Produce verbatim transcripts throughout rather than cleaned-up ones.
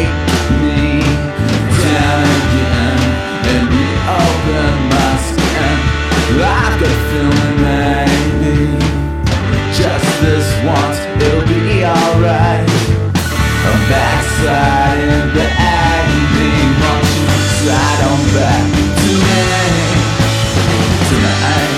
take me down again and reopen my skin. I've got a feeling maybe just this once it'll be alright. I'm backside in the agony, won't you slide on back to me tonight?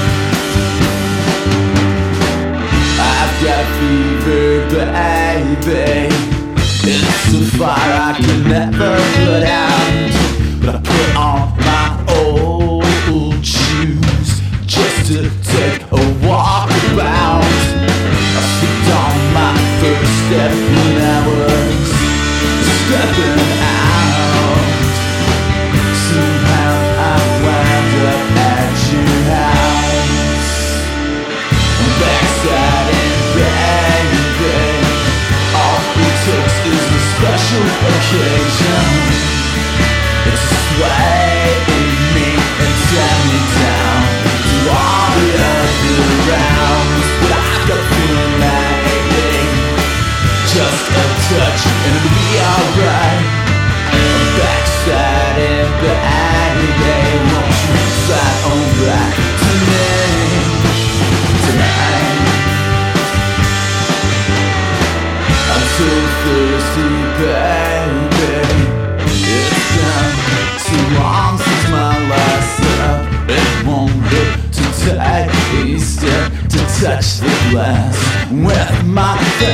I've got fever, baby. It's a fire I can never put out, but I put on my old shoes just to take a walk about. I slipped on my first step when I was stepping out. Somehow I wound up at your house. I'm backside in baby. All it takes is a special occasion to sway me and turn me down to all the other rounds. But I've got a feeling maybe just a touch and it'll be alright. I'm backside in the agony, won't you slide on back to me tonight? I'm so thirsty, baby. It's been too long since my last love. It won't hurt to taste it, to touch the glass with my face.